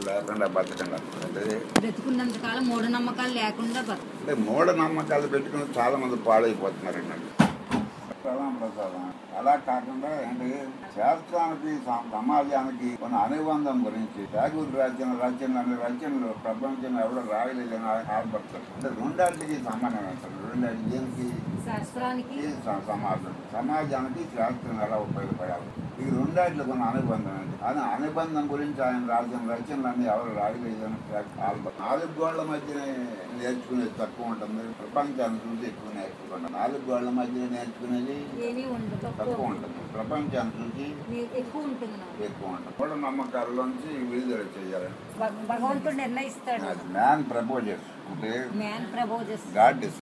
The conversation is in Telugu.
లేకుండా బతకండి అంటే బ్రతుకున్నంత కాలం మూఢనమ్మకాలు లేకుండా అంటే మూఢనమ్మకాలు పెట్టుకుని చాలా మంది పాడైపోతున్నారండి. ప్రసాదం అలా కాకుండా ఏంటి శాస్త్రానికి సమాజానికి కొన్ని అనుబంధం గురించి ఠాగూర్ రచనలు ప్రపంచంలో ఎవడో రాయలేదని ఆడపడతారు. అంటే రెండాటికి సంబంధం వేస్తారు. రెండాటి దేనికి శాస్త్రానికి సమాజానికి శాస్త్రం ఎలా ఉపయోగపడాలి ఈ రెండాటిలో కొన్ని అనుబంధం ఏంటి అని అనుబంధం గురించి ఆయన రాసిన రచనలన్నీ ఎవరు రాయలేదని నాలుగు గోళ్ల మధ్యనే నేర్చుకునేది తక్కువ ఉంటుంది. ప్రపంచాన్ని చూసి ఎక్కువ నేర్చుకుంటాం. నాలుగు గోళ్ల మధ్య నేర్చుకునేది తక్కువ ఉంటుంది. ప్రపంచాన్ని చూసి ఎక్కువ ఉంటుంది. కూడా నమ్మకాల్లోంచి విడుదల చేయాలి. భగవంతుడు నిర్ణయిస్తాడు. మ్యాన్ ప్రపోజెస్ అంటే గాడ్